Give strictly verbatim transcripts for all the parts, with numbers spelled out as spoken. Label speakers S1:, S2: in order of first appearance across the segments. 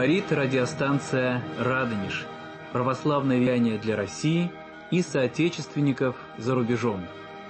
S1: Говорит радиостанция «Радонеж». Православное влияние для России и соотечественников за рубежом.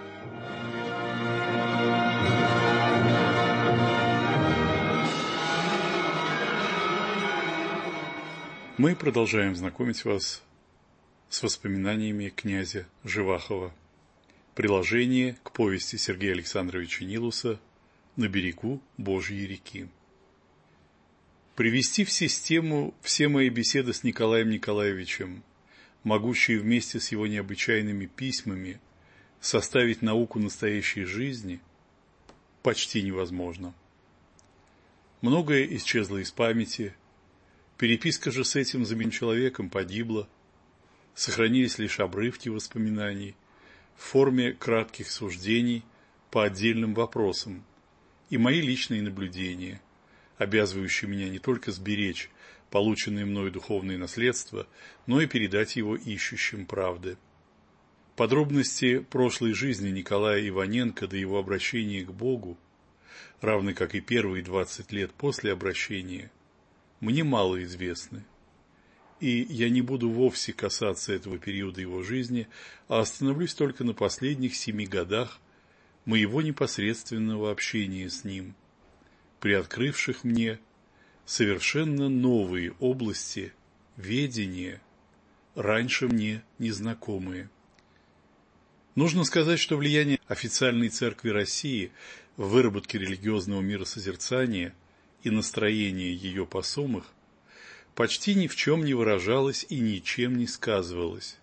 S2: Мы продолжаем знакомить вас с воспоминаниями князя Живахова. Приложение к повести Сергея Александровича Нилуса «На берегу Божьей реки». Привести в систему все мои беседы с Николаем Николаевичем, могущие вместе с его необычайными письмами составить науку настоящей жизни, почти невозможно. Многое исчезло из памяти, переписка же с этим знаменитым человеком погибла, сохранились лишь обрывки воспоминаний в форме кратких суждений по отдельным вопросам и мои личные наблюдения, обязывающие меня не только сберечь полученное мною духовное наследство, но и передать его ищущим правды. Подробности прошлой жизни Николая Иваненко до его обращения к Богу, равно как и первые двадцать лет после обращения, мне мало известны, и я не буду вовсе касаться этого периода его жизни, а остановлюсь только на последних семи годах моего непосредственного общения с ним, приоткрывших мне совершенно новые области ведения, раньше мне незнакомые. Нужно сказать, что влияние официальной церкви России в выработке религиозного миросозерцания и настроения ее посомых почти ни в чем не выражалось и ничем не сказывалось.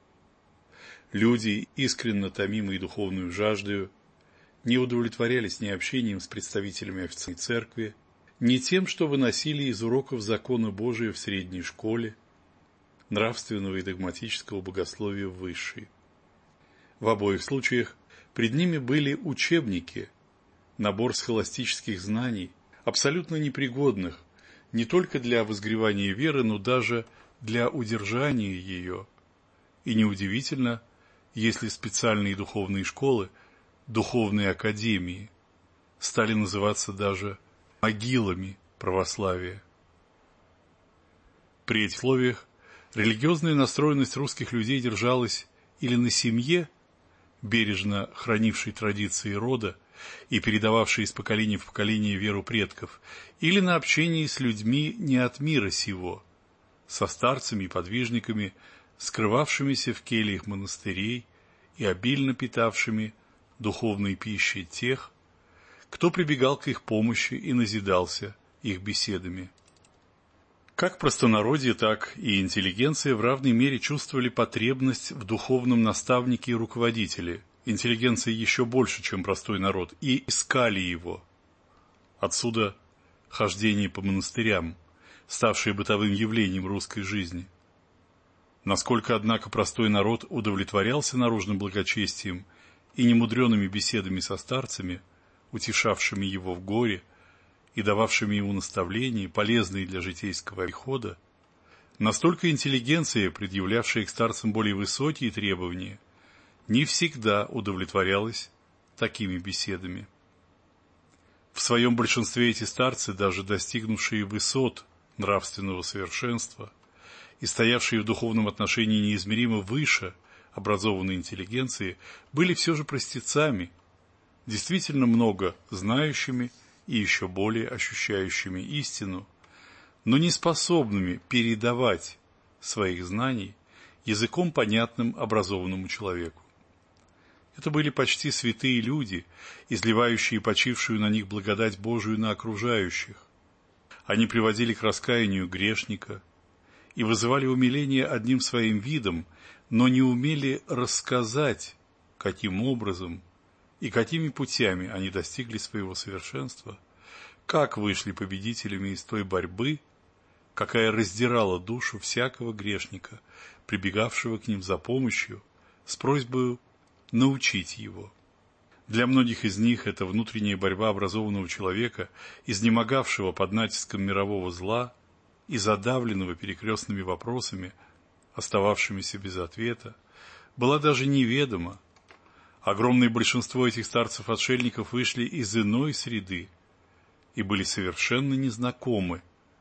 S2: Люди, искренне томимые духовную жаждою, не удовлетворялись ни общением с представителями официальной церкви, ни тем, что выносили из уроков закона Божия в средней школе, нравственного и догматического богословия в высшей. В обоих случаях пред ними были учебники, набор схоластических знаний, абсолютно непригодных не только для возгревания веры, но даже для удержания ее. И неудивительно, если специальные духовные школы, духовные академии стали называться даже могилами православия. При этих условиях религиозная настроенность русских людей держалась или на семье, бережно хранившей традиции рода и передававшей из поколения в поколение веру предков, или на общении с людьми не от мира сего, со старцами и подвижниками, скрывавшимися в кельях монастырей и обильно питавшими духовной пищей тех, кто прибегал к их помощи и назидался их беседами. Как простонародье, так и интеллигенция в равной мере чувствовали потребность в духовном наставнике и руководителе, интеллигенция еще больше, чем простой народ, и искали его. Отсюда хождение по монастырям, ставшее бытовым явлением русской жизни. Насколько, однако, простой народ удовлетворялся наружным благочестием и немудреными беседами со старцами, утешавшими его в горе и дававшими ему наставления, полезные для житейского обихода, настолько интеллигенция, предъявлявшая к старцам более высокие требования, не всегда удовлетворялась такими беседами. В своем большинстве эти старцы, даже достигнувшие высот нравственного совершенства и стоявшие в духовном отношении неизмеримо выше образованной интеллигенции, были все же простецами, действительно много знающими и еще более ощущающими истину, но не способными передавать своих знаний языком, понятным образованному человеку. Это были почти святые люди, изливающие почившую на них благодать Божию на окружающих. Они приводили к раскаянию грешника и вызывали умиление одним своим видом, но не умели рассказать, каким образом и какими путями они достигли своего совершенства, как вышли победителями из той борьбы, какая раздирала душу всякого грешника, прибегавшего к ним за помощью, с просьбой научить его. Для многих из них эта внутренняя борьба образованного человека, изнемогавшего под натиском мирового зла и задавленного перекрестными вопросами, остававшимися без ответа, была даже неведома. Огромное большинство этих старцев-отшельников вышли из иной среды и были совершенно незнакомы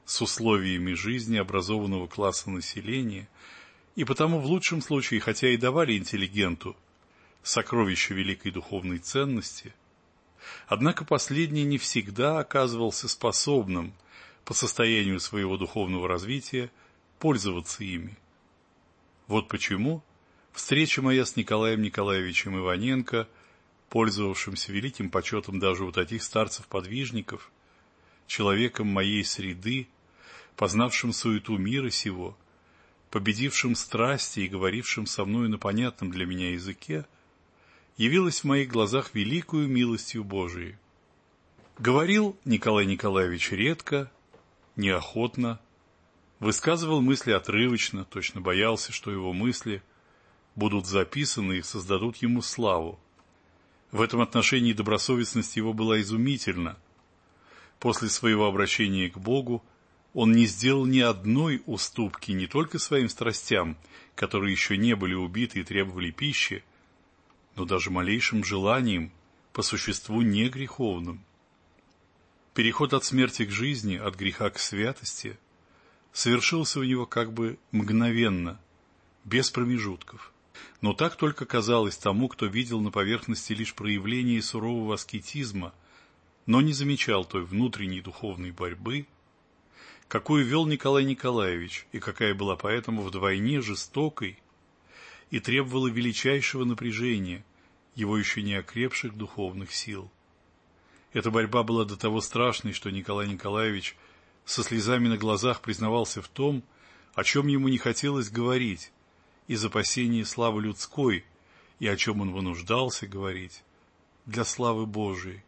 S2: с условиями жизни образованного класса населения, и потому в лучшем случае, хотя и давали интеллигенту сокровища великой духовной ценности, однако последний не всегда оказывался способным по состоянию своего духовного развития пользоваться ими. Вот почему встреча моя с Николаем Николаевичем Иваненко, пользовавшимся великим почетом даже у таких старцев-подвижников, человеком моей среды, познавшим суету мира сего, победившим страсти и говорившим со мною на понятном для меня языке, явилась в моих глазах великою милостью Божией. Говорил Николай Николаевич редко, неохотно, высказывал мысли отрывочно, точно боялся, что его мысли будут записаны и создадут ему славу. В этом отношении добросовестность его была изумительна. После своего обращения к Богу он не сделал ни одной уступки не только своим страстям, которые еще не были убиты и требовали пищи, но даже малейшим желанием, по существу не греховным. Переход от смерти к жизни, от греха к святости совершился у него как бы мгновенно, без промежутков. Но так только казалось тому, кто видел на поверхности лишь проявление сурового аскетизма, но не замечал той внутренней духовной борьбы, какую вел Николай Николаевич, и какая была поэтому вдвойне жестокой и требовала величайшего напряжения его еще не окрепших духовных сил. Эта борьба была до того страшной, что Николай Николаевич со слезами на глазах признавался в том, о чем ему не хотелось говорить, из опасения славы людской, и о чем он вынуждался говорить для славы Божией.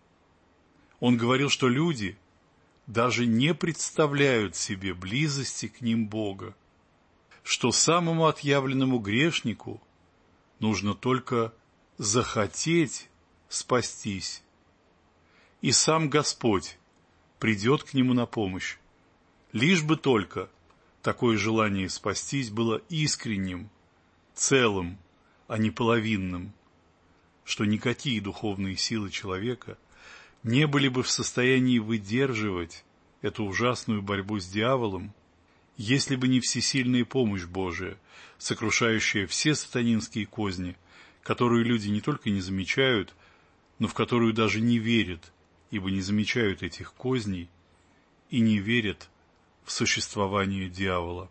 S2: Он говорил, что люди даже не представляют себе близости к ним Бога, что самому отъявленному грешнику нужно только захотеть спастись, и сам Господь придет к нему на помощь, лишь бы только такое желание спастись было искренним, целым, а не половинным, что никакие духовные силы человека не были бы в состоянии выдерживать эту ужасную борьбу с дьяволом, если бы не всесильная помощь Божия, сокрушающая все сатанинские козни, которую люди не только не замечают, но в которую даже не верят, ибо не замечают этих козней и не верят в существование дьявола.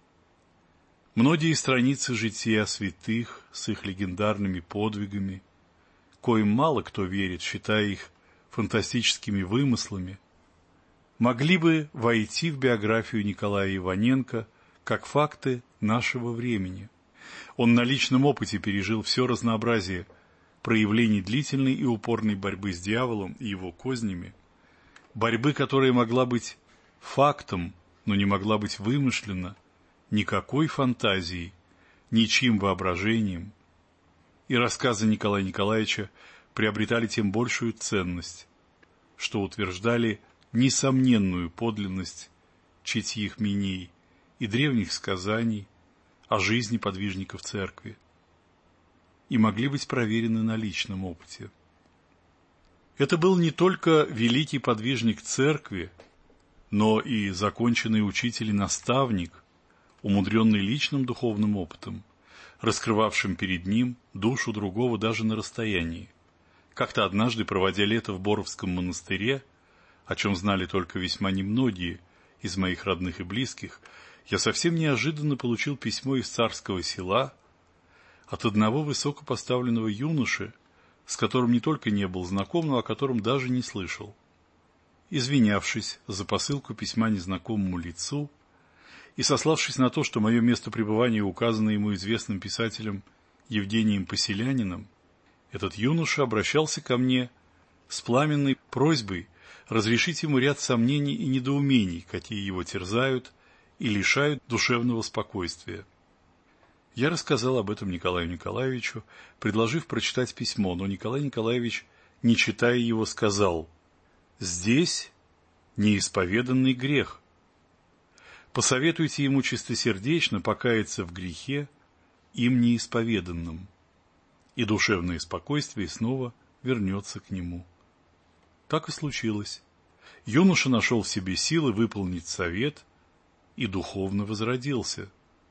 S2: Многие страницы жития святых с их легендарными подвигами, коим мало кто верит, считая их фантастическими вымыслами, могли бы войти в биографию Николая Иваненко как факты нашего времени. Он на личном опыте пережил все разнообразие проявлений длительной и упорной борьбы с дьяволом и его кознями, борьбы, которая могла быть фактом, но не могла быть вымышлена никакой фантазией, ничьим воображением. И рассказы Николая Николаевича приобретали тем большую ценность, что утверждали несомненную подлинность читьих миней и древних сказаний о жизни подвижников церкви и могли быть проверены на личном опыте. Это был не только великий подвижник церкви, но и законченный учитель и наставник, умудренный личным духовным опытом, раскрывавшим перед ним душу другого даже на расстоянии. Как-то однажды, проводя лето в Боровском монастыре, о чем знали только весьма немногие из моих родных и близких, я совсем неожиданно получил письмо из Царского Села от одного высокопоставленного юноши, с которым не только не был знаком, но о котором даже не слышал. Извинявшись за посылку письма незнакомому лицу и сославшись на то, что мое место пребывания указано ему известным писателем Евгением Поселяниным, этот юноша обращался ко мне с пламенной просьбой разрешить ему ряд сомнений и недоумений, какие его терзают и лишают душевного спокойствия. Я рассказал об этом Николаю Николаевичу, предложив прочитать письмо, но Николай Николаевич, не читая его, сказал: «Здесь неисповеданный грех. Посоветуйте ему чистосердечно покаяться в грехе, им неисповеданном, и душевное спокойствие снова вернется к нему». Так и случилось. Юноша нашел в себе силы выполнить совет и духовно возродился.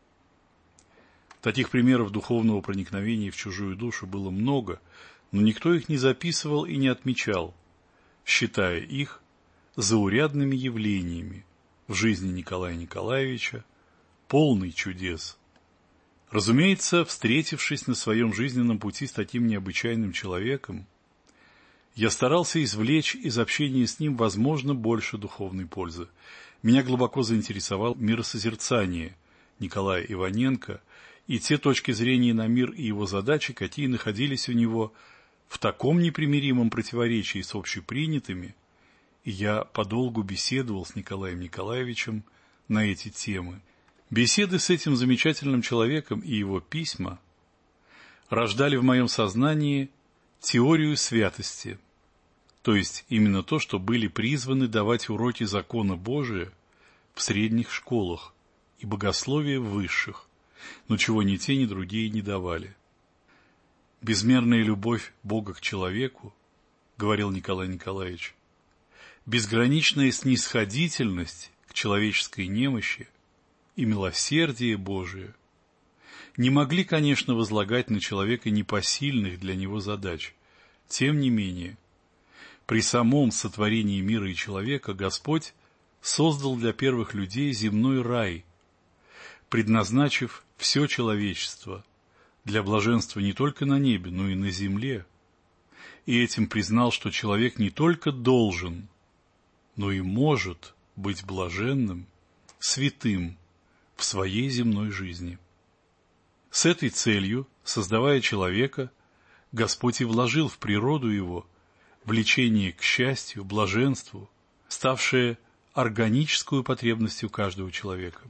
S2: Таких примеров духовного проникновения в чужую душу было много, но никто их не записывал и не отмечал, считая их заурядными явлениями в жизни Николая Николаевича, полной чудес. Разумеется, встретившись на своем жизненном пути с таким необычайным человеком, я старался извлечь из общения с ним, возможно, больше духовной пользы. Меня глубоко заинтересовало миросозерцание Николая Иваненко и те точки зрения на мир и его задачи, какие находились у него в таком непримиримом противоречии с общепринятыми, и я подолгу беседовал с Николаем Николаевичем на эти темы. Беседы с этим замечательным человеком и его письма рождали в моем сознании теорию святости, то есть именно то, что были призваны давать уроки закона Божия в средних школах и богословия в высших, но чего ни те, ни другие не давали. «Безмерная любовь Бога к человеку, — говорил Николай Николаевич, — безграничная снисходительность к человеческой немощи и милосердие Божие не могли, конечно, возлагать на человека непосильных для него задач. Тем не менее, при самом сотворении мира и человека Господь создал для первых людей земной рай, предназначив все человечество для блаженства не только на небе, но и на земле, и этим признал, что человек не только должен, но и может быть блаженным, святым в своей земной жизни. С этой целью, создавая человека, Господь и вложил в природу его влечение к счастью, блаженству, ставшее органическую потребностью каждого человека.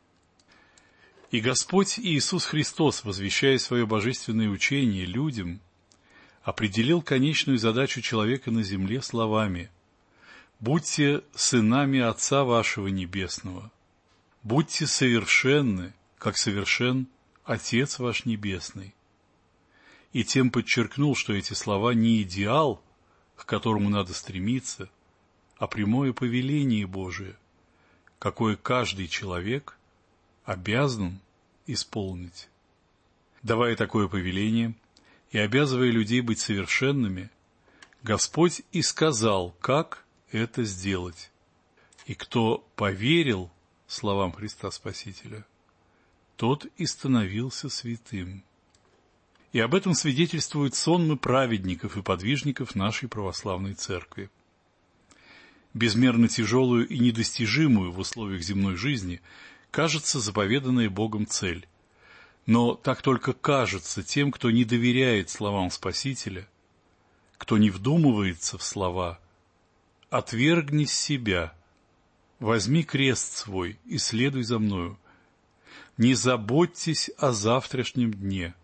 S2: И Господь Иисус Христос, возвещая свое божественное учение людям, определил конечную задачу человека на земле словами: «Будьте сынами Отца вашего Небесного, будьте совершенны, как совершен Отец ваш Небесный». И тем подчеркнул, что эти слова не идеал, к которому надо стремиться, а прямое повеление Божие, какое каждый человек обязан исполнить. Давая такое повеление и обязывая людей быть совершенными, Господь и сказал, как это сделать. И кто поверил словам Христа Спасителя, тот и становился святым. И об этом свидетельствуют сонмы праведников и подвижников нашей православной церкви. Безмерно тяжелую и недостижимую в условиях земной жизни кажется заповеданная Богом цель. Но так только кажется тем, кто не доверяет словам Спасителя, кто не вдумывается в слова: «Отвергни себя, возьми крест свой и следуй за мною. Не заботьтесь о завтрашнем дне.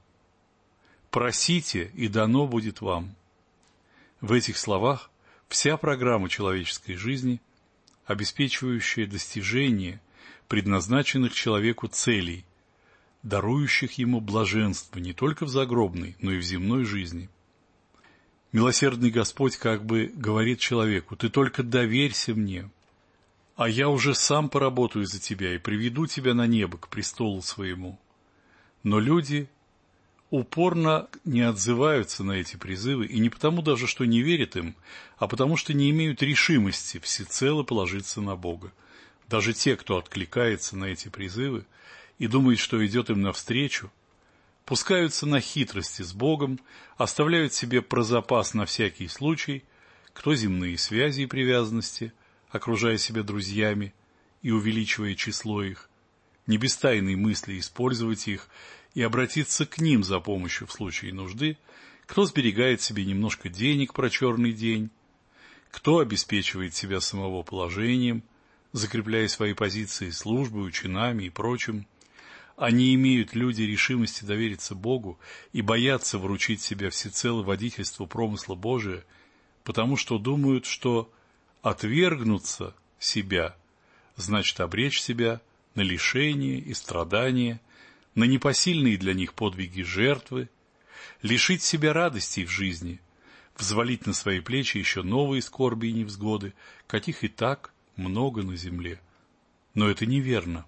S2: Просите, и дано будет вам». В этих словах вся программа человеческой жизни, обеспечивающая достижение предназначенных человеку целей, дарующих ему блаженство не только в загробной, но и в земной жизни. Милосердный Господь как бы говорит человеку: «Ты только доверься мне, а я уже сам поработаю за тебя и приведу тебя на небо к престолу своему». Но люди упорно не отзываются на эти призывы, и не потому даже, что не верят им, а потому что не имеют решимости всецело положиться на Бога. Даже те, кто откликается на эти призывы и думает, что идет им навстречу, пускаются на хитрости с Богом, оставляют себе про запас на всякий случай, кто земные связи и привязанности, окружая себя друзьями и увеличивая число их, не без тайной мысли использовать их и обратиться к ним за помощью в случае нужды, кто сберегает себе немножко денег про черный день, кто обеспечивает себя самого положением, закрепляя свои позиции службой, чинами и прочим. А не имеют люди решимости довериться Богу и боятся вручить себя всецело водительству промысла Божия, потому что думают, что отвергнуться себя значит обречь себя на лишение и страдания, на непосильные для них подвиги жертвы, лишить себя радостей в жизни, взвалить на свои плечи еще новые скорби и невзгоды, каких и так много на земле. Но это неверно.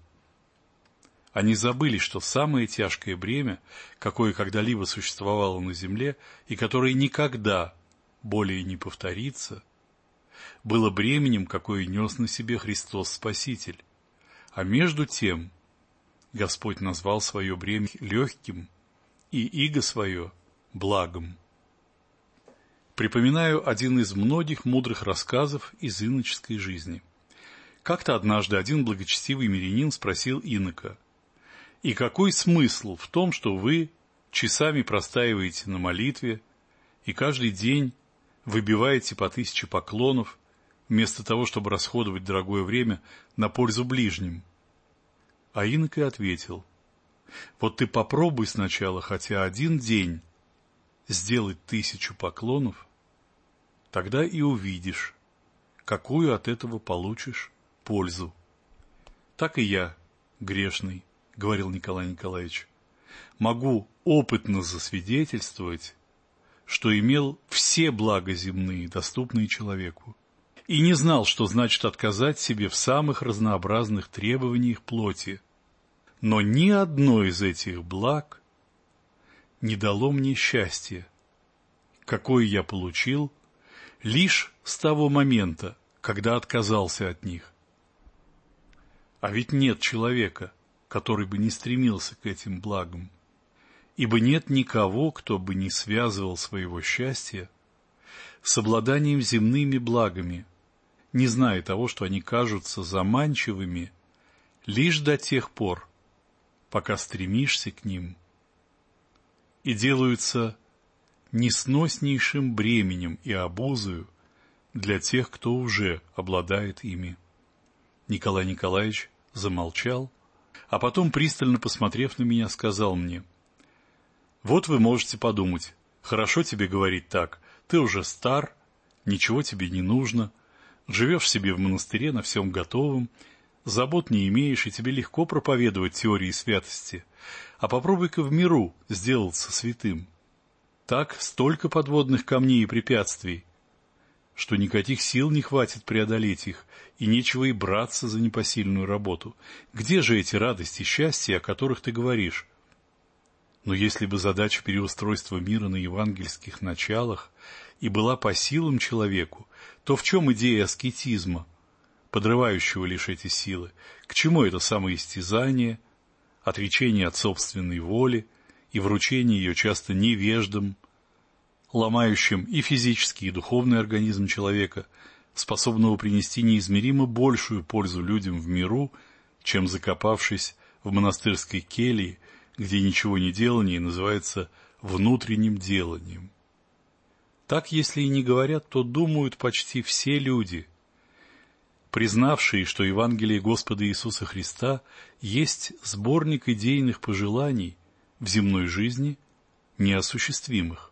S2: Они забыли, что самое тяжкое бремя, какое когда-либо существовало на земле и которое никогда более не повторится, было бременем, какое нес на себе Христос Спаситель. А между тем Господь назвал свое бремя легким и иго свое благом. Припоминаю один из многих мудрых рассказов из иноческой жизни. Как-то однажды один благочестивый мирянин спросил инока: «И какой смысл в том, что вы часами простаиваете на молитве и каждый день выбиваете по тысяче поклонов, вместо того, чтобы расходовать дорогое время на пользу ближним?» А инок и ответил: «Вот ты попробуй сначала хотя один день сделать тысячу поклонов, тогда и увидишь, какую от этого получишь пользу». Так и я, грешный, — говорил Николай Николаевич, — могу опытно засвидетельствовать, что имел все блага земные, доступные человеку, и не знал, что значит отказать себе в самых разнообразных требованиях плоти. Но ни одно из этих благ не дало мне счастья, какое я получил лишь с того момента, когда отказался от них. А ведь нет человека, который бы не стремился к этим благам, ибо нет никого, кто бы не связывал своего счастья с обладанием земными благами, не зная того, что они кажутся заманчивыми лишь до тех пор, пока стремишься к ним, и делаются несноснейшим бременем и обузою для тех, кто уже обладает ими. Николай Николаевич замолчал, а потом, пристально посмотрев на меня, сказал мне: «Вот вы можете подумать, хорошо тебе говорить так, ты уже стар, ничего тебе не нужно, живешь себе в монастыре на всем готовом, забот не имеешь, и тебе легко проповедовать теории святости, а попробуй-ка в миру сделаться святым. Так столько подводных камней и препятствий, что никаких сил не хватит преодолеть их, и нечего и браться за непосильную работу. Где же эти радости и счастья, о которых ты говоришь? Но если бы задача переустройства мира на евангельских началах и была по силам человеку, то в чем идея аскетизма, подрывающего лишь эти силы? К чему это самоистязание, отречение от собственной воли и вручение ее часто невеждам, ломающим и физический, и духовный организм человека, способного принести неизмеримо большую пользу людям в миру, чем закопавшись в монастырской келье, где ничего не делание называется внутренним деланием? Так, если и не говорят, то думают почти все люди, признавшие, что Евангелие Господа Иисуса Христа есть сборник идейных пожеланий в земной жизни, неосуществимых.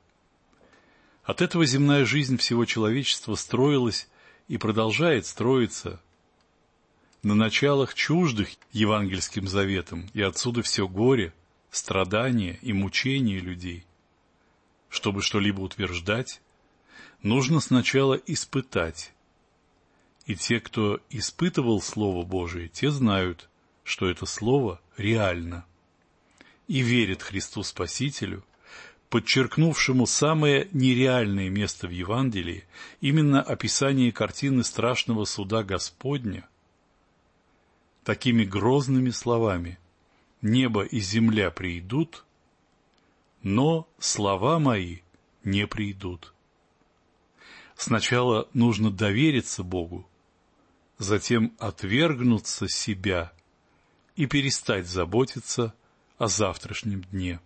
S2: От этого земная жизнь всего человечества строилась и продолжает строиться на началах чуждых евангельским заветам, и отсюда все горе, страдания и мучения людей. Чтобы что-либо утверждать, нужно сначала испытать. И те, кто испытывал Слово Божие, те знают, что это Слово реально, и верят Христу Спасителю, подчеркнувшему самое нереальное место в Евангелии, именно описание картины страшного суда Господня, такими грозными словами: «Небо и земля придут, но слова мои не придут». Сначала нужно довериться Богу, затем отвергнуться себя и перестать заботиться о завтрашнем дне.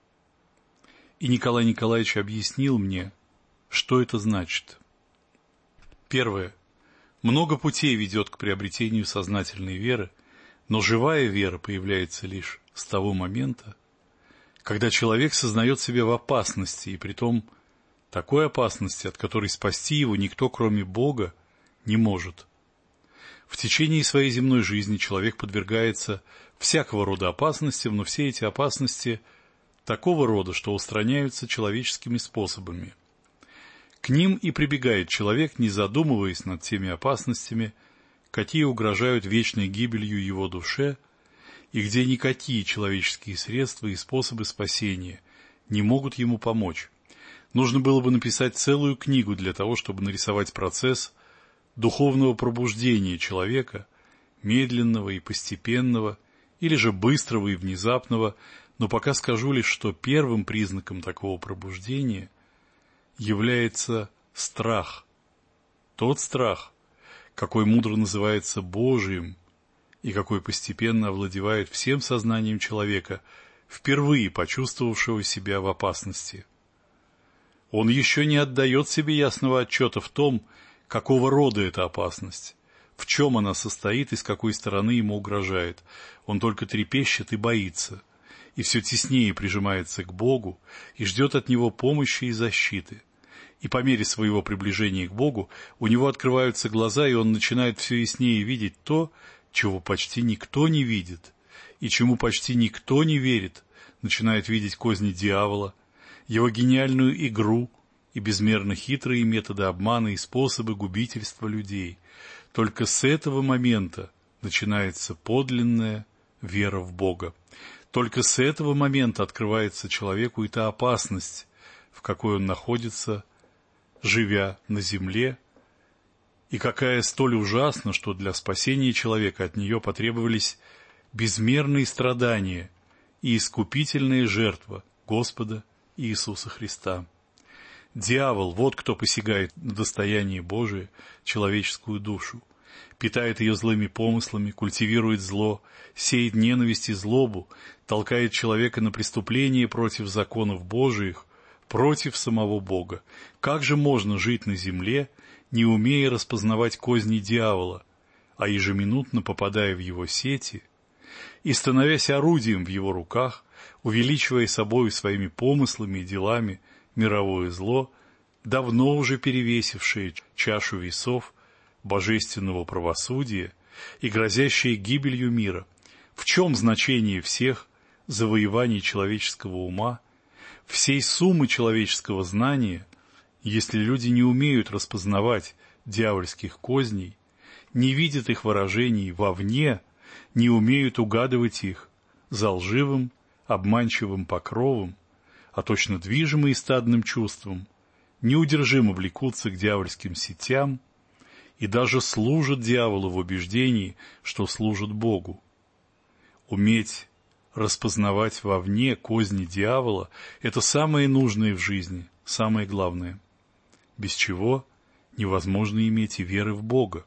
S2: И Николай Николаевич объяснил мне, что это значит. Первое. Много путей ведет к приобретению сознательной веры, но живая вера появляется лишь с того момента, когда человек сознает себя в опасности, и притом такой опасности, от которой спасти его никто, кроме Бога, не может. В течение своей земной жизни человек подвергается всякого рода опасностям, но все эти опасности такого рода, что устраняются человеческими способами. К ним и прибегает человек, не задумываясь над теми опасностями, какие угрожают вечной гибелью его душе, и где никакие человеческие средства и способы спасения не могут ему помочь. Нужно было бы написать целую книгу для того, чтобы нарисовать процесс духовного пробуждения человека, медленного и постепенного, или же быстрого и внезапного, но пока скажу лишь, что первым признаком такого пробуждения является страх. Тот страх, какой мудро называется Божиим, и какой постепенно овладевает всем сознанием человека, впервые почувствовавшего себя в опасности. Он еще не отдает себе ясного отчета в том, какого рода эта опасность, в чем она состоит и с какой стороны ему угрожает. Он только трепещет и боится, и все теснее прижимается к Богу и ждет от Него помощи и защиты. И по мере своего приближения к Богу у него открываются глаза, и он начинает все яснее видеть то, чего почти никто не видит, и чему почти никто не верит, начинает видеть козни дьявола, его гениальную игру и безмерно хитрые методы обмана и способы губительства людей. Только с этого момента начинается подлинная вера в Бога. Только с этого момента открывается человеку и та опасность, в какой он находится, живя на земле, и какая столь ужасна, что для спасения человека от нее потребовались безмерные страдания и искупительная жертва Господа Иисуса Христа. Дьявол, вот кто посягает на достояние Божие, человеческую душу, питает ее злыми помыслами, культивирует зло, сеет ненависть и злобу, толкает человека на преступление против законов Божиих, против самого Бога. Как же можно жить на земле, не умея распознавать козни дьявола, а ежеминутно попадая в его сети и становясь орудием в его руках, увеличивая собою своими помыслами и делами мировое зло, давно уже перевесившее чашу весов божественного правосудия и грозящее гибелью мира? В чем значение всех завоеваний человеческого ума, всей суммы человеческого знания, если люди не умеют распознавать дьявольских козней, не видят их выражений вовне, не умеют угадывать их за лживым, обманчивым покровом, а точно движимые стадным чувством, неудержимо влекутся к дьявольским сетям и даже служат дьяволу в убеждении, что служат Богу. Уметь распознавать вовне козни дьявола – это самое нужное в жизни, самое главное, без чего невозможно иметь и веры в Бога.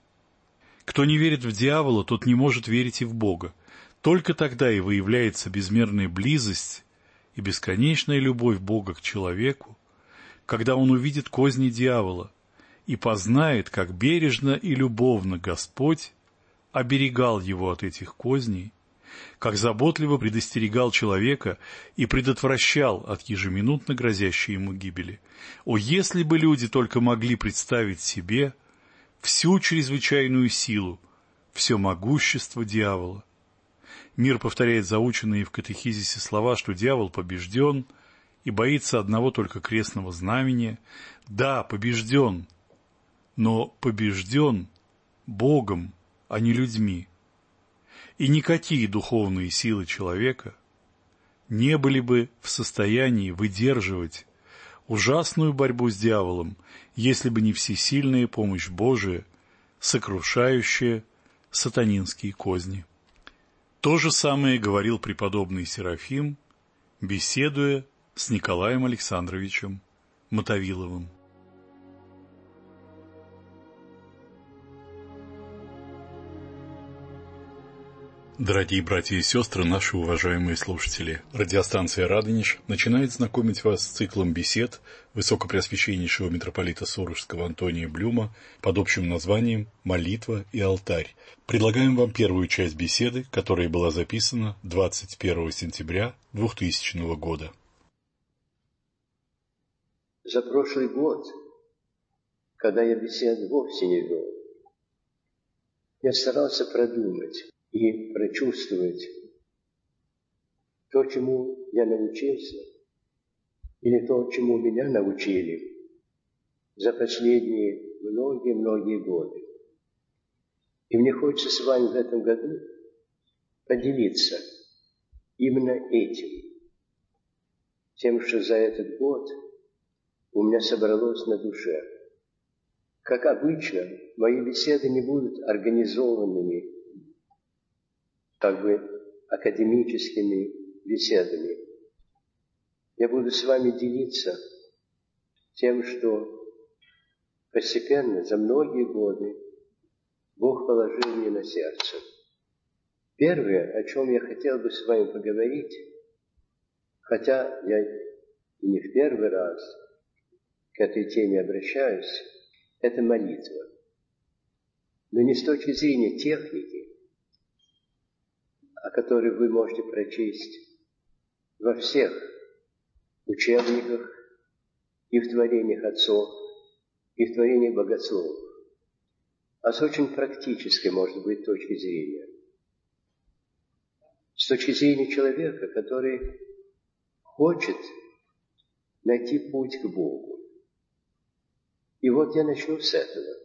S2: Кто не верит в дьявола, тот не может верить и в Бога. Только тогда и выявляется безмерная близость и бесконечная любовь Бога к человеку, когда он увидит козни дьявола и познает, как бережно и любовно Господь оберегал его от этих козней, как заботливо предостерегал человека и предотвращал от ежеминутно грозящей ему гибели. О, если бы люди только могли представить себе всю чрезвычайную силу, все могущество дьявола! Мир повторяет заученные в катехизисе слова, что дьявол побежден и боится одного только крестного знамения. Да, побежден, но побежден Богом, а не людьми. И никакие духовные силы человека не были бы в состоянии выдерживать ужасную борьбу с дьяволом, если бы не всесильная помощь Божия, сокрушающая сатанинские козни. То же самое говорил преподобный Серафим, беседуя с Николаем Александровичем Мотовиловым. Дорогие братья и сестры, наши уважаемые слушатели, радиостанция «Радонеж» начинает знакомить вас с циклом бесед высокопреосвященнейшего митрополита Сурожского Антония Блюма под общим названием «Молитва и алтарь». Предлагаем вам первую часть беседы, которая была записана двадцать первого сентября двухтысячного года.
S3: За прошлый год, когда я бесед вовсе не вел, я старался продумать и прочувствовать то, чему я научился, или то, чему меня научили, за последние многие-многие годы. И мне хочется с вами в этом году поделиться именно этим, тем, что за этот год у меня собралось на душе. Как обычно, мои беседы не будут организованными, как бы академическими беседами. Я буду с вами делиться тем, что постепенно, за многие годы, Бог положил мне на сердце. Первое, о чем я хотел бы с вами поговорить, хотя я и не в первый раз к этой теме обращаюсь, это молитва. Но не с точки зрения техники, о которой вы можете прочесть во всех учебниках и в творениях отцов, и в творениях богословов, а с очень практической, может быть, точки зрения. С точки зрения человека, который хочет найти путь к Богу. И вот я начну с этого.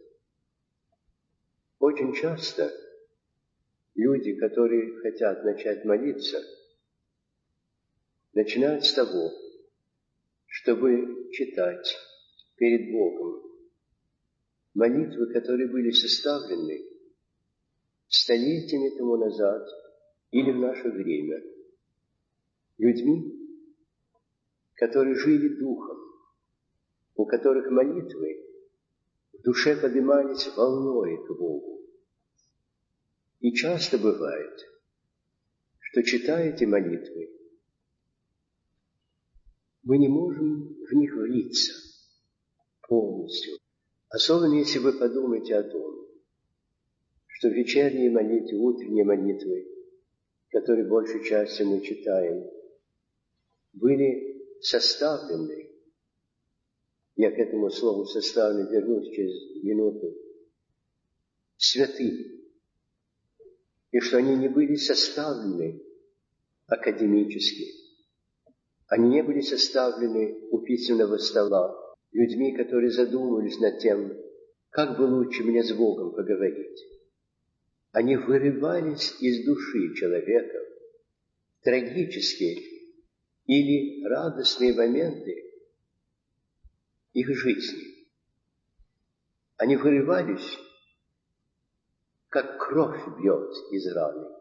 S3: Очень часто люди, которые хотят начать молиться, начинают с того, чтобы читать перед Богом молитвы, которые были составлены столетиями тому назад или в наше время людьми, которые жили духом, у которых молитвы в душе поднимались волной к Богу. И часто бывает, что читая эти молитвы, мы не можем в них влиться полностью. Особенно, если вы подумаете о том, что вечерние молитвы, утренние молитвы, которые большей частью мы читаем, были составлены, я к этому слову составлен вернусь через минуту, святыми, и что они не были составлены академически, они не были составлены у письменного стола людьми, которые задумывались над тем, как бы лучше мне с Богом поговорить. Они вырывались из души человека в трагические или радостные моменты их жизни. Они вырывались, как кровь бьет из раны.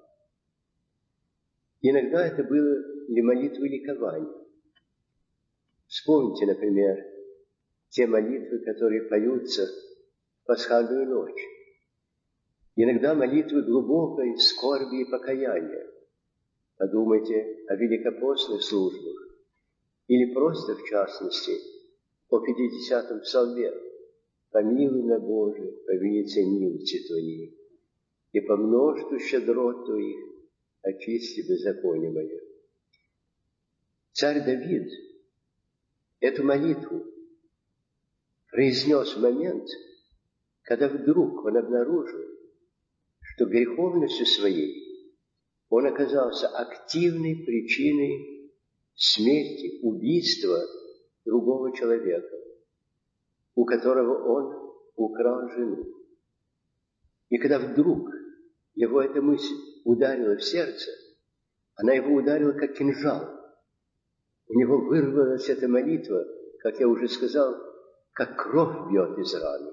S3: Иногда это были молитвы ликования. Вспомните, например, те молитвы, которые поются в пасхальную ночь. Иногда молитвы глубокой скорби и покаяния. Подумайте о великопостных службах или просто, в частности, о пятидесятом псалме. «Помилуй на Боже, по велице милости Твоей, и по множеству щедрот Твоих очисти беззаконие мое». Царь Давид эту молитву произнес в момент, когда вдруг он обнаружил, что греховностью своей он оказался активной причиной смерти, убийства другого человека, у которого он украл жену. И когда вдруг его эта мысль ударила в сердце, она его ударила как кинжал. У него вырвалась эта молитва, как я уже сказал, как кровь бьет из раны.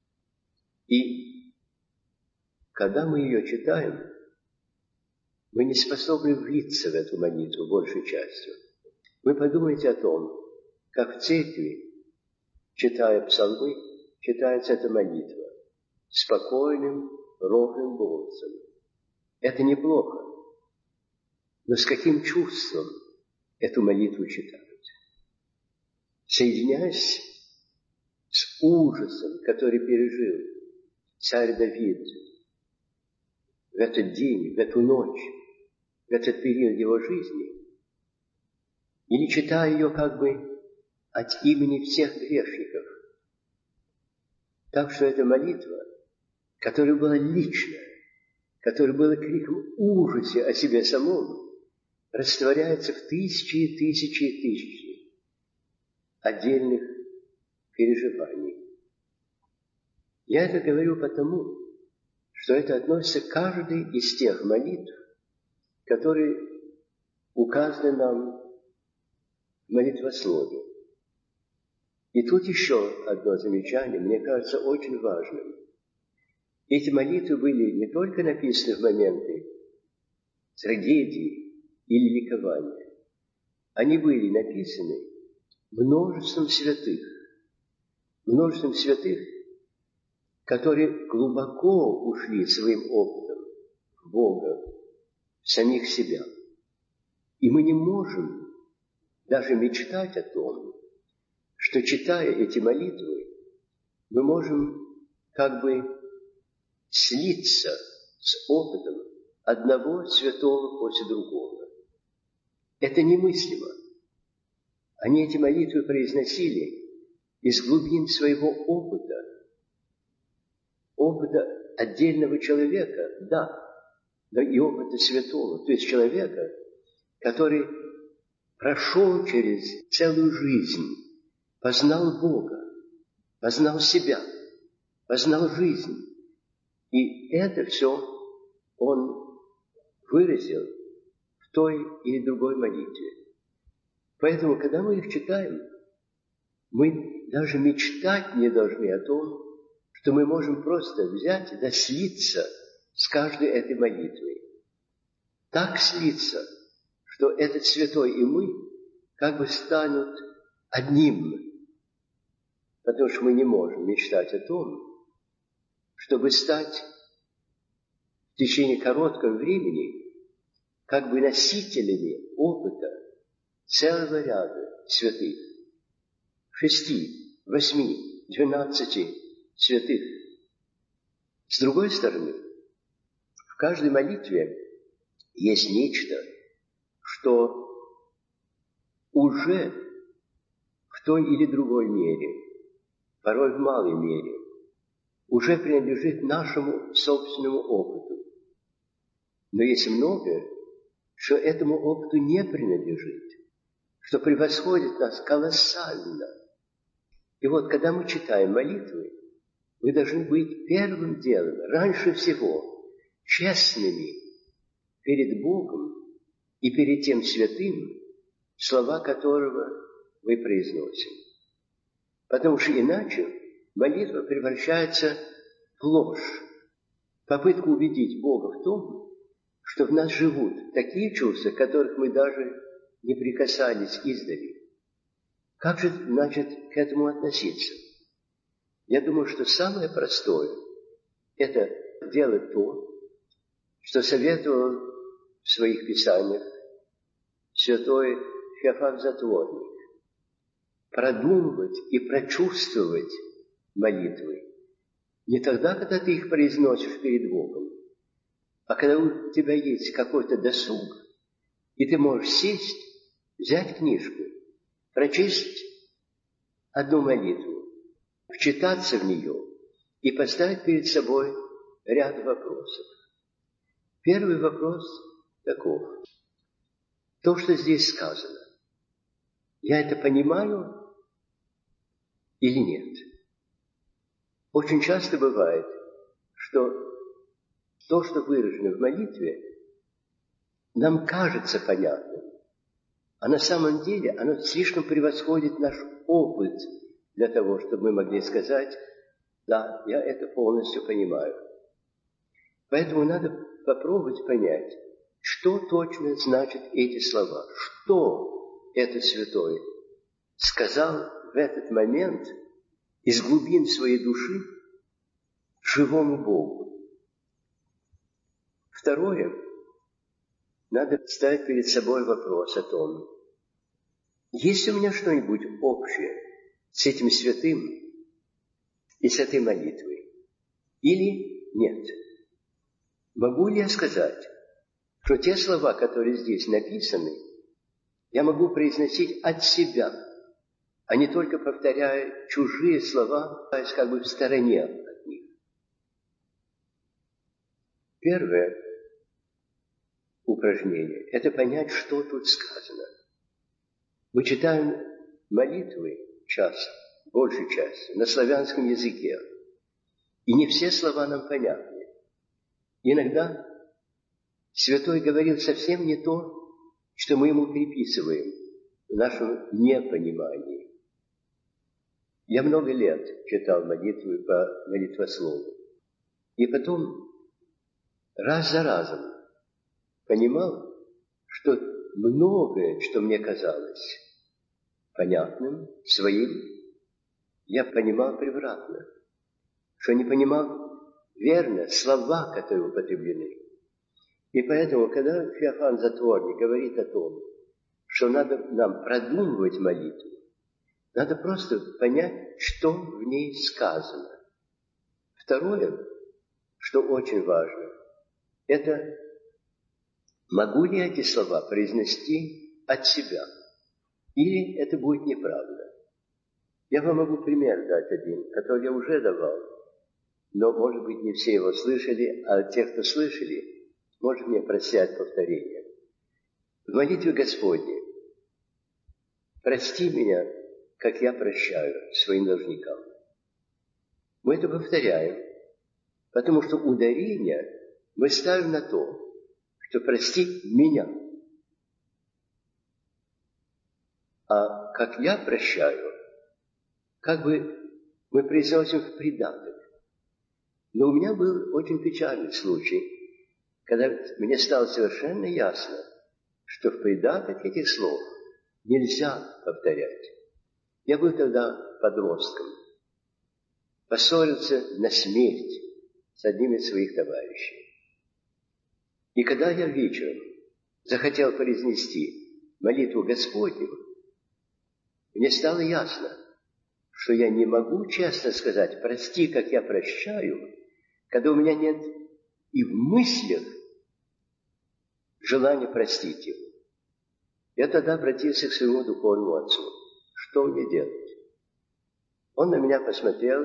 S3: И когда мы ее читаем, мы не способны влиться в эту молитву большей частью. Вы подумайте о том, как в церкви, читая псалмы, читается эта молитва спокойным, ровным голосом. Это неплохо. Но с каким чувством эту молитву читают? Соединяясь с ужасом, который пережил царь Давид в этот день, в эту ночь, в этот период его жизни, или читая ее как бы от имени всех грешников. Так что эта молитва, которая была личная, которая была криком ужаса о себе самом, растворяется в тысячи и тысячи и тысячи отдельных переживаний. Я это говорю потому, что это относится к каждой из тех молитв, которые указаны нам в молитвословии. И тут еще одно замечание, мне кажется, очень важным. Эти молитвы были не только написаны в моменты трагедии или ликования. Они были написаны множеством святых. Множеством святых, которые глубоко ушли своим опытом в Бога, в самих себя. И мы не можем даже мечтать о том, что, читая эти молитвы, мы можем как бы слиться с опытом одного святого после другого. Это немыслимо. Они эти молитвы произносили из глубин своего опыта, опыта отдельного человека, да, но и опыта святого, то есть человека, который прошел через целую жизнь, познал Бога, познал себя, познал жизнь. И это все он выразил в той или другой молитве. Поэтому, когда мы их читаем, мы даже мечтать не должны о том, что мы можем просто взять да слиться с каждой этой молитвой. Так слиться, что этот святой и мы как бы станут одним. Потому что мы не можем мечтать о том, чтобы стать в течение короткого времени как бы носителями опыта целого ряда святых. Шести, восьми, двенадцати святых. С другой стороны, в каждой молитве есть нечто, что уже в той или другой мере, порой в малой мере, уже принадлежит нашему собственному опыту. Но есть многое, что этому опыту не принадлежит, что превосходит нас колоссально. И вот, когда мы читаем молитвы, мы должны быть первым делом, раньше всего, честными перед Богом и перед тем святым, слова которого мы произносим. Потому что иначе молитва превращается в ложь, попытку убедить Бога в том, что в нас живут такие чувства, которых мы даже не прикасались издали. Как же, значит, к этому относиться? Я думаю, что самое простое – это делать то, что советовал в своих писаниях святой Феофан Затворник. Продумывать и прочувствовать молитвы. Не тогда, когда ты их произносишь перед Богом, а когда у тебя есть какой-то досуг, и ты можешь сесть, взять книжку, прочесть одну молитву, вчитаться в нее и поставить перед собой ряд вопросов. Первый вопрос таков. То, что здесь сказано, я это понимаю или нет? Очень часто бывает, что то, что выражено в молитве, нам кажется понятным, а на самом деле оно слишком превосходит наш опыт для того, чтобы мы могли сказать, да, я это полностью понимаю. Поэтому надо попробовать понять, что точно значат эти слова, что этот святой сказал в этот момент из глубин своей души живому Богу. Второе, надо ставить перед собой вопрос о том, есть у меня что-нибудь общее с этим святым и с этой молитвой, или нет? Могу ли я сказать, что те слова, которые здесь написаны, я могу произносить от себя, а не только повторяя чужие слова, как бы в стороне от них? Первое упражнение – это понять, что тут сказано. Мы читаем молитвы часто, большей частью, на славянском языке. И не все слова нам понятны. Иногда святой говорил совсем не то, что мы ему приписываем в нашем непонимании. Я много лет читал молитвы по молитвослову. И потом раз за разом понимал, что многое, что мне казалось понятным, своим, я понимал превратно, что не понимал верно слова, которые употреблены. И поэтому, когда Феофан Затворник говорит о том, что надо нам продумывать молитву, надо просто понять, что в ней сказано. Второе, что очень важно, это могу ли эти слова произнести от себя, или это будет неправда. Я вам могу пример дать один, который я уже давал, но, может быть, не все его слышали, а те, кто слышали, может мне прощать повторение. В молитве Господней: «Прости меня, как я прощаю своим должникам». Мы это повторяем, потому что ударение мы ставим на то, что прости меня. А как я прощаю, как бы мы произносим в придаток. Но у меня был очень печальный случай, когда мне стало совершенно ясно, что в придаток этих слов нельзя повторять. Я был тогда подростком, поссорился на смерть с одним из своих товарищей. И когда я вечером захотел произнести молитву Господню, мне стало ясно, что я не могу честно сказать «прости, как я прощаю», когда у меня нет и в мыслях желания простить его. Я тогда обратился к своему духовному отцу. Что мне делать? Он на меня посмотрел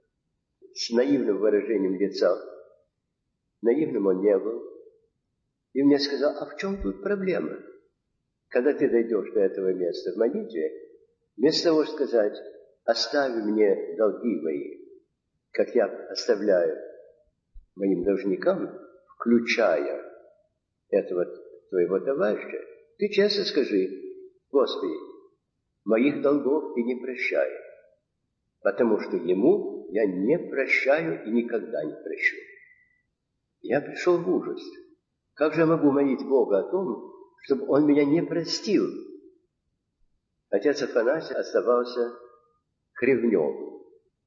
S3: с наивным выражением лица. Наивным он не был. И мне сказал: а в чем тут проблема? Когда ты дойдешь до этого места в молитве, вместо того, чтобы сказать «оставь мне долги мои, как я оставляю моим должникам», включая этого твоего товарища, ты честно скажи: Господи, моих долгов ты не прощай, потому что ему я не прощаю и никогда не прощу. Я пришел в ужас. Как же я могу молить Бога о том, чтобы Он меня не простил? Отец Афанасий оставался кривнем.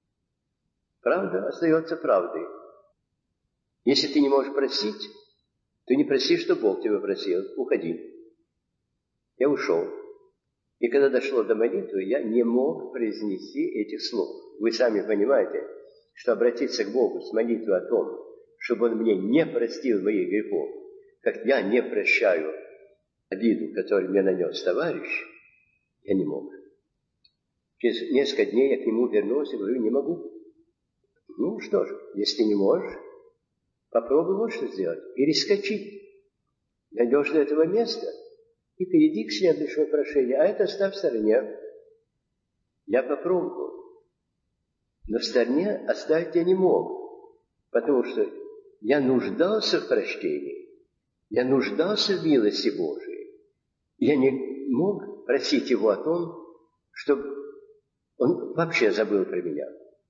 S3: Правда остается правдой. Если ты не можешь простить, ты не проси, что Бог тебя просил. Уходи. Я ушел. И когда дошло до молитвы, я не мог произнести этих слов. Вы сами понимаете, что обратиться к Богу с молитвой о том, чтобы Он мне не простил моих грехов, как я не прощаю обиду, которую мне нанес товарищ, я не мог. Через несколько дней я к нему вернулся и говорю: не могу. Ну что ж, если не можешь, попробуй вот что сделать. Перескочи. Дойдешь до этого места и перейди к следующему прошению, а это оставь в стороне. Я попробовал. Но в стороне оставить я не мог, потому что я нуждался в прощении. Я нуждался в милости Божией. Я не мог просить его о том, чтобы он вообще забыл про меня.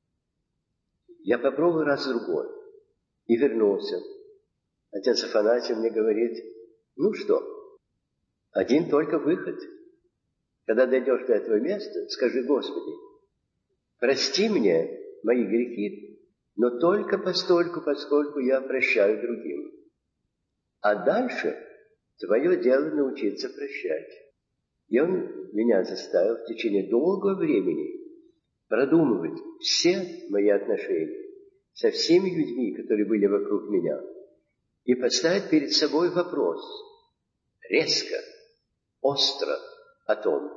S3: Я попробовал раз-другой и вернулся. Отец Афанасий мне говорит: ну что, один только выход. Когда дойдешь до этого места, скажи: Господи, прости мне мои грехи, но только постольку, поскольку я прощаю другим. А дальше твое дело научиться прощать. И он меня заставил в течение долгого времени продумывать все мои отношения со всеми людьми, которые были вокруг меня, и поставить перед собой вопрос резко, остро о том,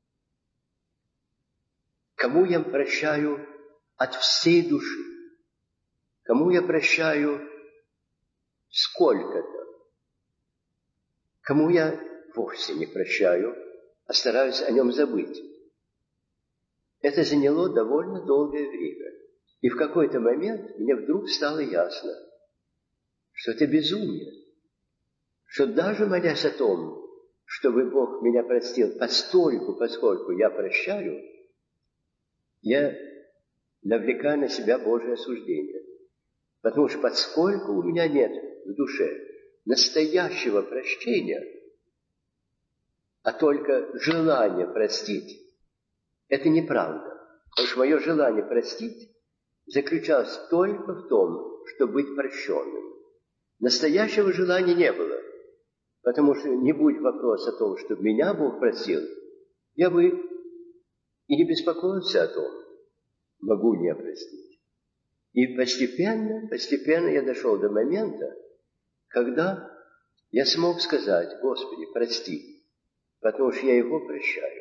S3: кому я прощаю от всей души, кому я прощаю сколько-то, кому я вовсе не прощаю, а стараюсь о нем забыть. Это заняло довольно долгое время. И в какой-то момент мне вдруг стало ясно, что это безумие, что даже молясь о том, чтобы Бог меня простил постольку, поскольку я прощаю, я навлекаю на себя Божие осуждение. Потому что поскольку у меня нет в душе настоящего прощения, а только желание простить, это неправда. Потому что мое желание простить заключалось только в том, чтобы быть прощенным. Настоящего желания не было. Потому что не будь вопрос о том, чтобы меня Бог простил, я бы и не беспокоился о том, могу ли я простить. И постепенно, постепенно я дошел до момента, когда я смог сказать: Господи, прости, потому что я его прощаю.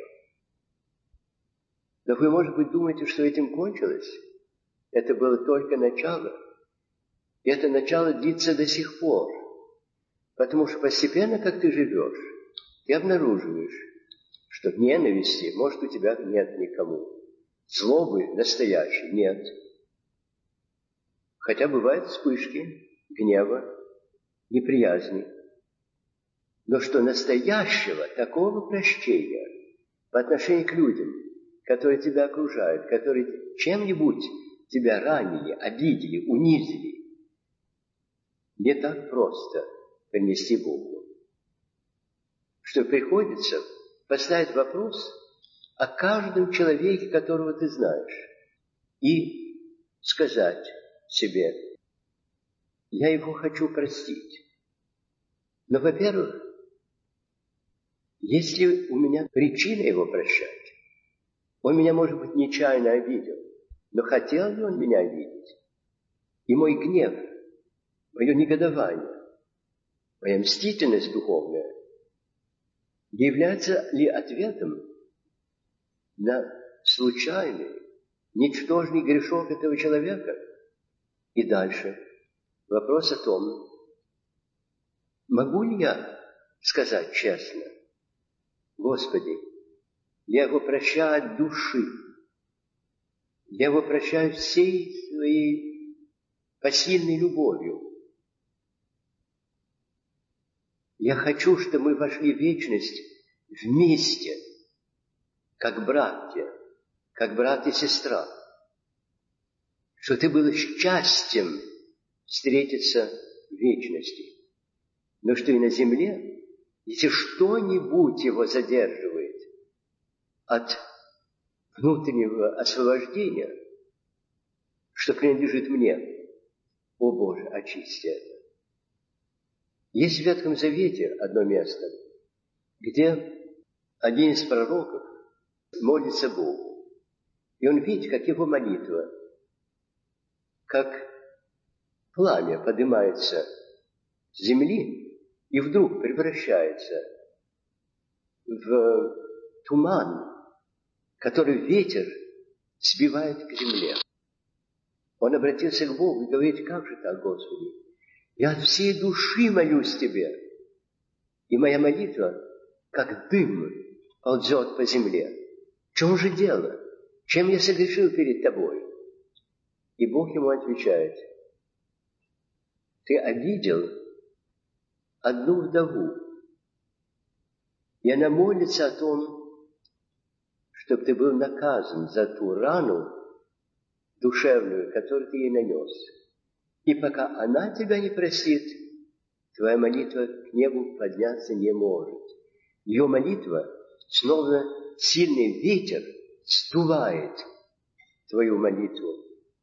S3: Но вы, может быть, думаете, что этим кончилось? Это было только начало. И это начало длится до сих пор. Потому что постепенно, как ты живешь, ты обнаруживаешь, что ненависти, может, у тебя нет никому. Злобы настоящей нет. Хотя бывают вспышки гнева, неприязни. Но что настоящего, такого прощения по отношению к людям, которые тебя окружают, которые чем-нибудь тебя ранили, обидели, унизили, не так просто принести Богу. Что приходится поставить вопрос о каждом человеке, которого ты знаешь, и сказать себе: я его хочу простить. Но, во-первых, если у меня причина его прощать, он меня, может быть, нечаянно обидел, но хотел ли он меня обидеть? И мой гнев, мое негодование, моя мстительность духовная не является ли ответом на случайный, ничтожный грешок этого человека? И дальше вопрос о том, могу ли я сказать честно: Господи, я его прощаю от души, я его прощаю всей своей посильной любовью. Я хочу, чтобы мы вошли в вечность вместе, как братья, как брат и сестра. Что ты было счастьем встретиться в вечности. Но что и на земле, если что-нибудь его задерживает от внутреннего освобождения, что принадлежит мне, о Боже, очисти это. Есть в Ветхом Завете одно место, где один из пророков молится Богу. И он видит, как его молитва, как пламя поднимается с земли и вдруг превращается в туман, который ветер сбивает к земле. Он обратился к Богу и говорит: как же так, Господи? Я от всей души молюсь Тебе, и моя молитва, как дым, ползет по земле. В чем же дело? Чем я согрешил перед Тобой? И Бог ему отвечает: ты обидел одну вдову, и она молится о том, чтобы ты был наказан за ту рану душевную, которую ты ей нанес. И пока она тебя не простит, твоя молитва к небу подняться не может. Ее молитва, словно сильный ветер, сдувает твою молитву.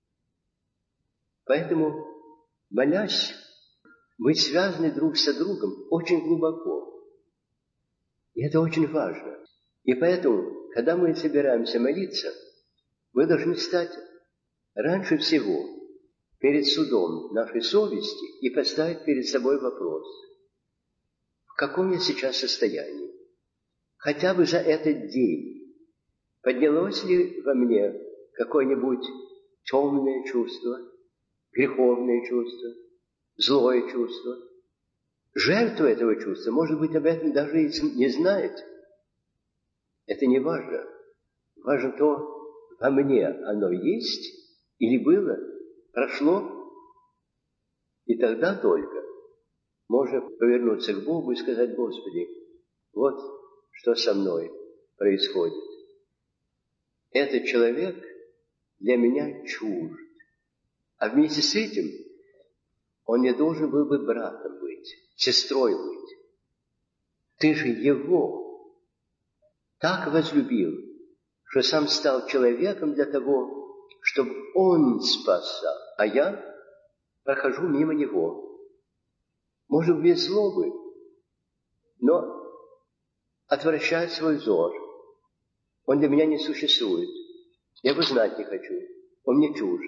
S3: Поэтому, молясь, мы связаны друг со другом очень глубоко. И это очень важно. И поэтому, когда мы собираемся молиться, мы должны стать раньше всего перед судом нашей совести и поставить перед собой вопрос: в каком я сейчас состоянии? Хотя бы за этот день поднялось ли во мне какое-нибудь темное чувство, греховное чувство, злое чувство? Жертва этого чувства, может быть, об этом даже и не знает. Это не важно. Важно то, во мне оно есть или было, прошло, и тогда только можно повернуться к Богу и сказать: Господи, вот что со мной происходит. Этот человек для меня чужд, а вместе с этим он не должен был бы братом быть, сестрой быть. Ты же его так возлюбил, что сам стал человеком для того, чтобы он спасал, а я прохожу мимо него. Может, без злобы, но отвращает свой взор. Он для меня не существует. Я его знать не хочу. Он мне чужд.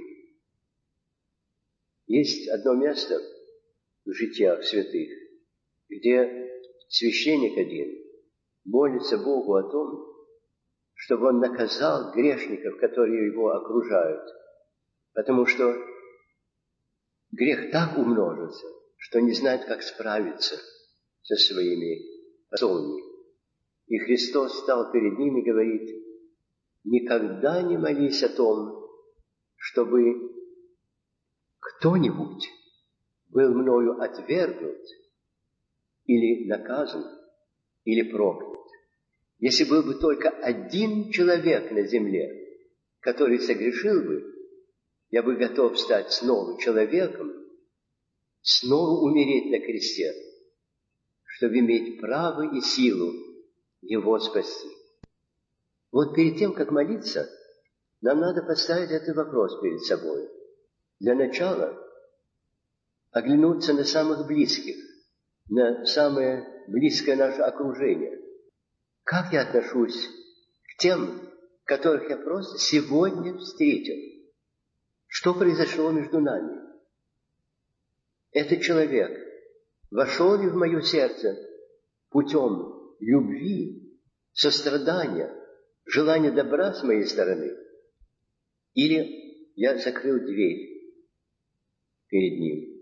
S3: Есть одно место в житиях святых, где священник один молится Богу о том, чтобы он наказал грешников, которые его окружают, потому что грех так умножился, что не знает, как справиться со своими отцами. И Христос стал перед ними и говорит: никогда не молись о том, чтобы кто-нибудь был мною отвергнут или наказан, или проклят. Если был бы только один человек на земле, который согрешил бы, я бы готов стать снова человеком, снова умереть на кресте, чтобы иметь право и силу его спасти. Вот перед тем, как молиться, нам надо поставить этот вопрос перед собой. Для начала оглянуться на самых близких, на самое близкое наше окружение. Как я отношусь к тем, которых я просто сегодня встретил? Что произошло между нами? Этот человек вошел ли в мое сердце путем любви, сострадания, желания добра с моей стороны? Или я закрыл дверь перед ним?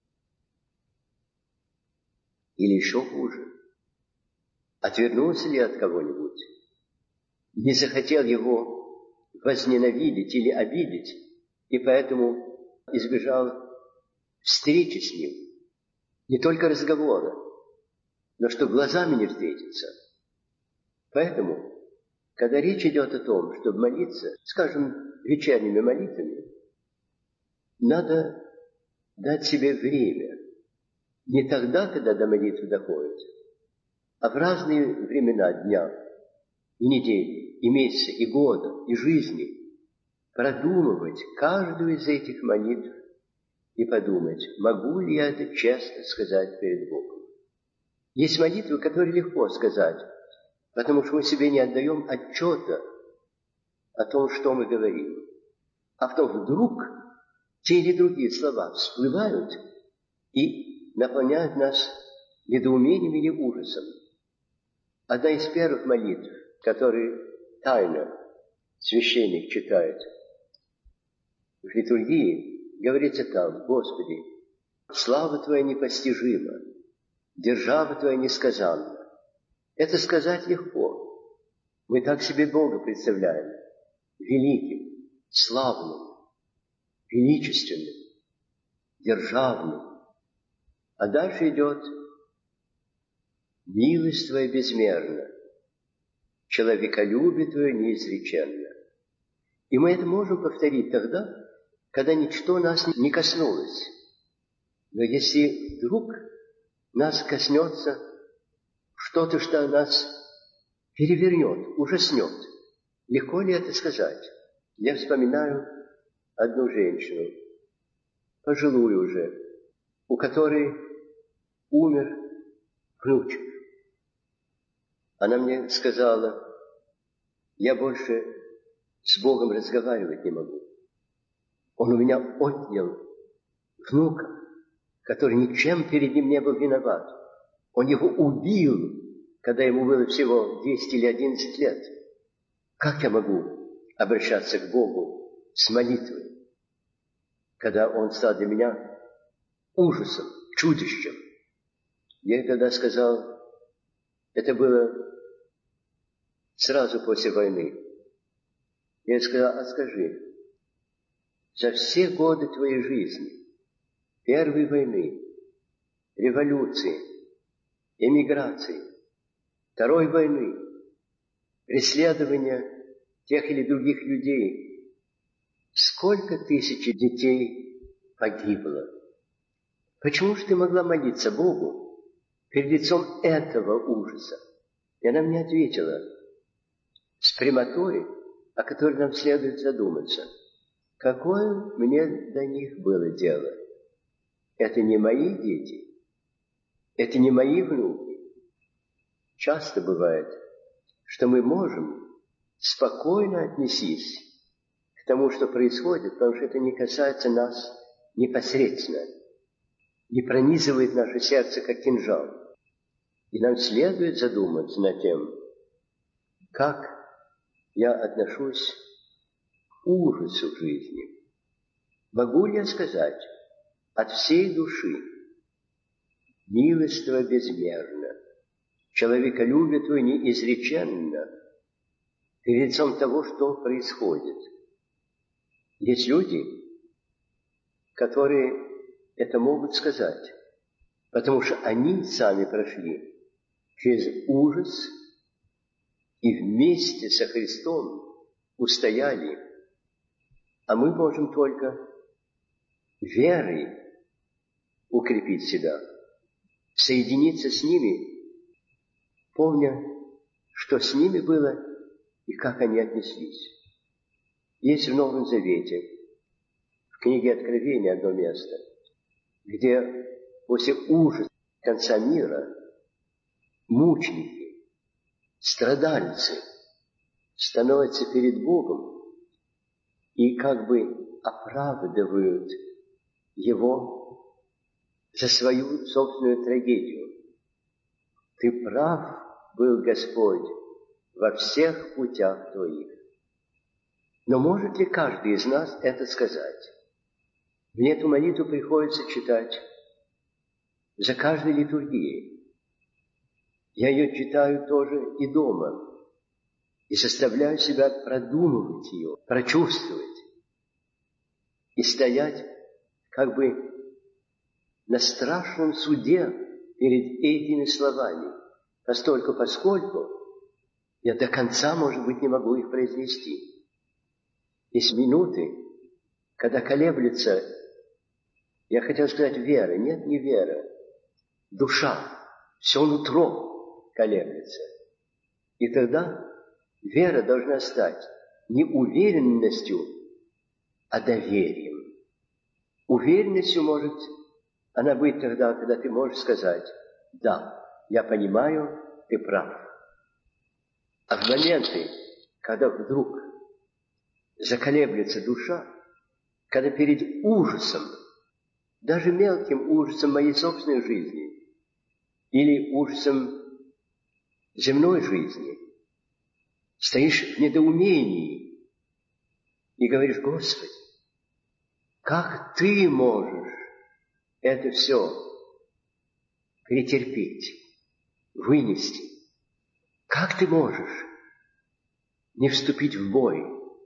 S3: Или еще хуже, отвернулся ли от кого-нибудь, не захотел его возненавидеть или обидеть, и поэтому избежал встречи с ним, не только разговора, но что глазами не встретиться. Поэтому, когда речь идет о том, чтобы молиться, скажем, вечерними молитвами, надо дать себе время. Не тогда, когда до молитвы доходит, а в разные времена дня, и недели, и месяца, и года, и жизни продумывать каждую из этих молитв и подумать, могу ли я это честно сказать перед Богом. Есть молитвы, которые легко сказать, потому что мы себе не отдаем отчета о том, что мы говорим. А потом вдруг те или другие слова всплывают и наполняют нас недоумением или ужасом. Одна из первых молитв, которые тайно священник читает в литургии, говорится там: Господи, слава Твоя непостижима, держава Твоя несказанна. Это сказать легко. Мы так себе Бога представляем: великим, славным, величественным, державным. А дальше идет: милость Твоя безмерна, человеколюбие Твое неизреченно. И мы это можем повторить тогда, когда ничто нас не коснулось. Но если вдруг нас коснется что-то, что нас перевернет, ужаснет, легко ли это сказать? Я вспоминаю одну женщину, пожилую уже, у которой умер внучек. Она мне сказала: я больше с Богом разговаривать не могу. Он у меня отнял внука, который ничем перед ним не был виноват. Он его убил, когда ему было всего десять или одиннадцать лет. Как я могу обращаться к Богу с молитвой, когда он стал для меня ужасом, чудищем? Я тогда сказал, это было сразу после войны. Я сказал: а скажи, за все годы твоей жизни, первой войны, революции, эмиграции, второй войны, преследования тех или других людей, сколько тысяч детей погибло? Почему же ты могла молиться Богу перед лицом этого ужаса? И она мне ответила с прямотой, о которой нам следует задуматься. Какое мне до них было дело? Это не мои дети, это не мои внуки. Часто бывает, что мы можем спокойно отнестись к тому, что происходит, потому что это не касается нас непосредственно, не пронизывает наше сердце, как кинжал. И нам следует задуматься над тем, как я отношусь к ужасу жизни. Могу ли я сказать от всей души: милоство безмерно, человеколюбие твое неизреченно перед лицом того, что происходит? Есть люди, которые это могут сказать, потому что они сами прошли через ужас и вместе со Христом устояли, а мы можем только верой укрепить себя, соединиться с ними, помня, что с ними было и как они отнеслись. Есть в Новом Завете, в книге Откровения одно место, где после ужаса конца мира мученики, страдальцы становятся перед Богом и как бы оправдывают Его за свою собственную трагедию. Ты прав был, Господь, во всех путях Твоих. Но может ли каждый из нас это сказать? Мне эту молитву приходится читать за каждой литургией. Я ее читаю тоже и дома, и заставляю себя продумывать ее, прочувствовать, и стоять как бы на страшном суде перед этими словами, постольку, поскольку я до конца, может быть, не могу их произнести. Есть минуты, когда колеблется, я хотел сказать вера, нет, не вера, душа, все нутро колеблется. И тогда вера должна стать не уверенностью, а доверием. Уверенностью может она быть тогда, когда ты можешь сказать: да, я понимаю, ты прав. А в моменты, когда вдруг заколеблется душа, когда перед ужасом, даже мелким ужасом моей собственной жизни или ужасом земной жизни, стоишь в недоумении и говоришь: Господи, как Ты можешь это все претерпеть, вынести? Как Ты можешь не вступить в бой?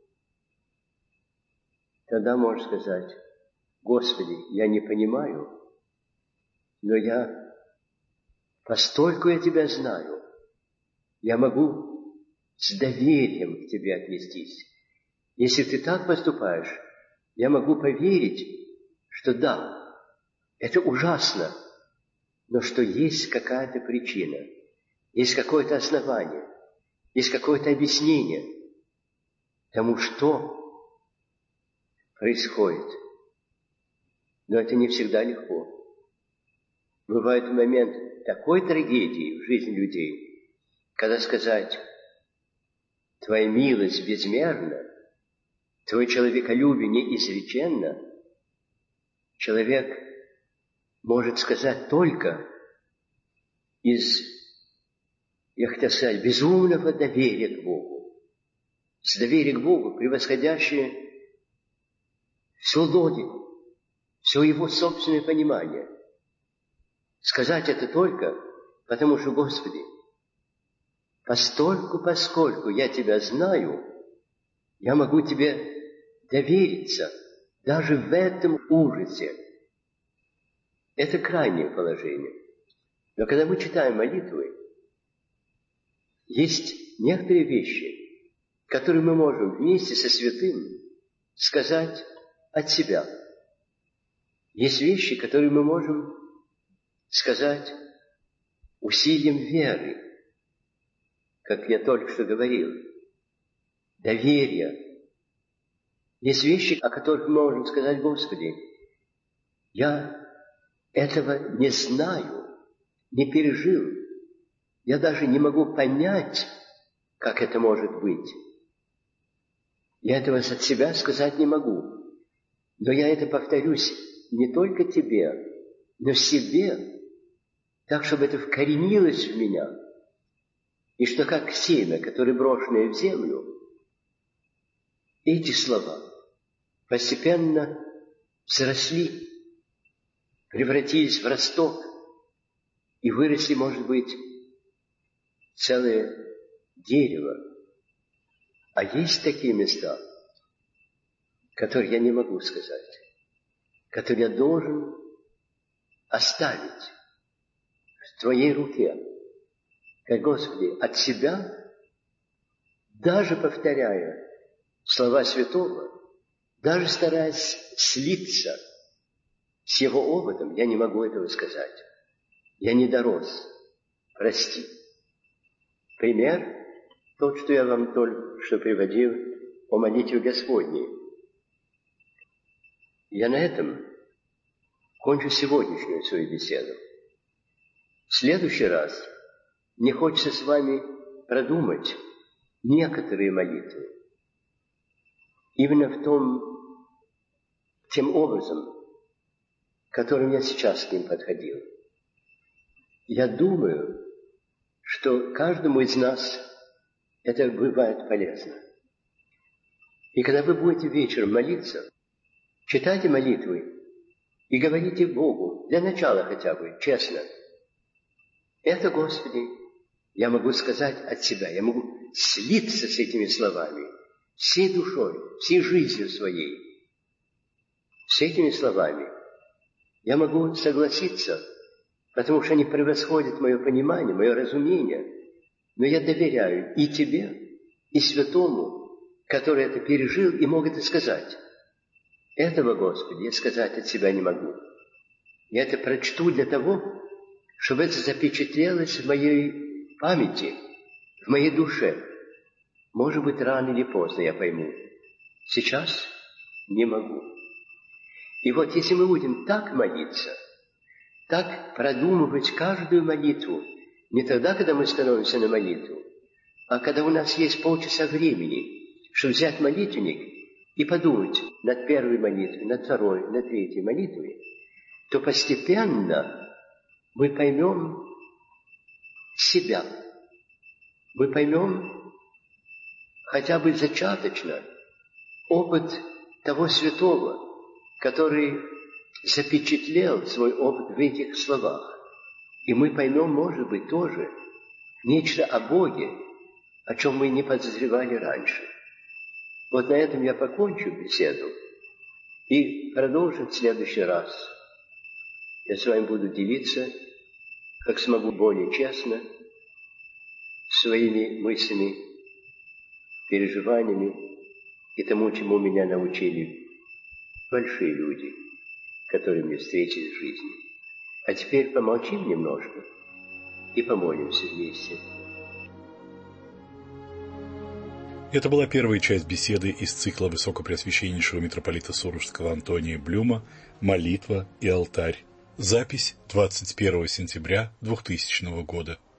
S3: Тогда можешь сказать: Господи, я не понимаю, но я, постольку я Тебя знаю, я могу с доверием к Тебе отнестись. Если Ты так поступаешь, я могу поверить, что да, это ужасно, но что есть какая-то причина, есть какое-то основание, есть какое-то объяснение тому, что происходит. Но это не всегда легко. Бывает момент такой трагедии в жизни людей, когда сказать: Твоя милость безмерна, Твое человеколюбие неизреченно, человек может сказать только из, я хотел сказать, безумного доверия к Богу. С доверия к Богу, превосходящее всю логику, все его собственное понимание. Сказать это только потому, что, Господи, постольку, поскольку я Тебя знаю, я могу Тебе довериться, даже в этом ужасе. Это крайнее положение. Но когда мы читаем молитвы, есть некоторые вещи, которые мы можем вместе со святым сказать от себя. Есть вещи, которые мы можем сказать усилием веры, как я только что говорил, доверия. Есть вещи, о которых мы можем сказать: Господи, я этого не знаю, не пережил, я даже не могу понять, как это может быть. Я этого от себя сказать не могу, но я это повторюсь не только тебе, но себе, так, чтобы это вкоренилось в меня, и что как семя, которое брошенное в землю, эти слова постепенно взросли, превратились в росток и выросли, может быть, целое дерево. А есть такие места, которые я не могу сказать, которые я должен оставить в Твоей руке. Как, Господи, от себя, даже повторяя слова святого, даже стараясь слиться с его опытом, я не могу этого сказать. Я не дорос. Прости. Пример тот, что я вам только что приводил о молитве Господней. Я на этом кончу сегодняшнюю свою беседу. В следующий раз мне хочется с вами продумать некоторые молитвы. Именно в том, тем образом, которым я сейчас к ним подходил. Я думаю, что каждому из нас это бывает полезно. И когда вы будете вечером молиться, читайте молитвы и говорите Богу, для начала хотя бы, честно: это, Господи, я могу сказать от себя, я могу слиться с этими словами, всей душой, всей жизнью своей. С этими словами я могу согласиться, потому что они превосходят мое понимание, мое разумение, но я доверяю и Тебе, и Святому, который это пережил и мог это сказать. Этого, Господи, я сказать от себя не могу. Я это прочту для того, чтобы это запечатлелось в моей памяти, в моей душе. Может быть, рано или поздно я пойму. Сейчас не могу. И вот если мы будем так молиться, так продумывать каждую молитву, не тогда, когда мы становимся на молитву, а когда у нас есть полчаса времени, чтобы взять молитвенник и подумать над первой молитвой, над второй, над третьей молитвой, то постепенно мы поймем себя. Мы поймем хотя бы зачаточно опыт того святого, который запечатлел свой опыт в этих словах. И мы поймем, может быть, тоже нечто о Боге, о чем мы не подозревали раньше. Вот на этом я покончу беседу и продолжим в следующий раз. Я с вами буду делиться, как смогу, более честно, своими мыслями, переживаниями и тому, чему меня научили большие люди, которые мне встретились в жизни. А теперь помолчим немножко и помолимся вместе.
S2: Это была первая часть беседы из цикла Высокопреосвященнейшего митрополита Сурожского Антония Блюма «Молитва и алтарь». Запись двадцать первого сентября двухтысячного года.